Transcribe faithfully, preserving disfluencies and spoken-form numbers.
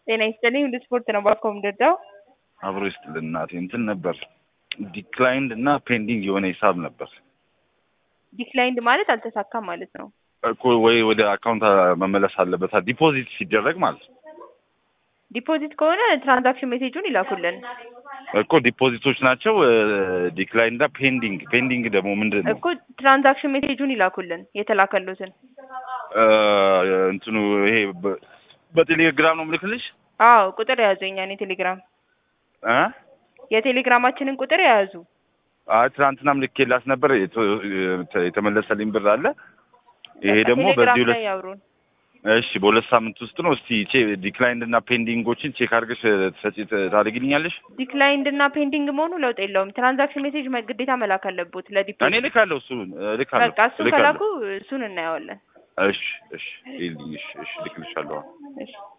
ጤና ይስጥልኝ ለስፖርት ነው ባኮም ደዳው አብሮ ይስጥልን እናቴ እንትን ነበር ዲክላይንድ እና ፔንዲንግ የሆነ ሂሳብ ነበር። ዲክላይንድ ማለት አልተሳካም ማለት ነው እኮ ወይ ወደ አካውንት መመለስ አለበት ዲፖዚት ሲደረግ ማለት ነው። ዲፖዚት ከሆነ ትራንዛክሽን ሜሴጁን ይላኩልን እኮ ዲፖዚቶች ናቸው። ዲክላይንድ እና ፔንዲንግ ፔንዲንግ ደግሞ ምንድነው? እኮ ትራንዛክሽን ሜሴጁን ይላኩልን የተላከሉትን እንትኑ ይሄ በቴሌግራም ነው ምልክልሽ? አዎ ቁጥር ያዙኛ እኔ ቴሌግራም እ የቴሌግራማችንን ቁጥር ያዙ። አይ ትናንትናም ልኬላት ነበር የተመለሰልኝ ብር አለ። ይሄ ደግሞ በዚህ ሁለት እሺ በሁለት ሳምንት ውስጥ ነው። እስቲ ቼ ዲክላይንድ እና ፔንዲንጎችን ቼክ አድርገሽ ተሰጪ ታደርጊልኛለሽ? ዲክላይንድ እና ፔንዲንግ መሆኑ ለውጥ የለውም። ትራንዛክሽን ሜሴጅ መግዴታ መላክ አለበት ለዲፖዚት። እኔ ልካለሁ እሱን ልካለሁ። በቃ እሱን ከላኩ እሱን እናየዋለን። እሺ እሺ እሺ እሺ ልክልሻለሁ። እሺ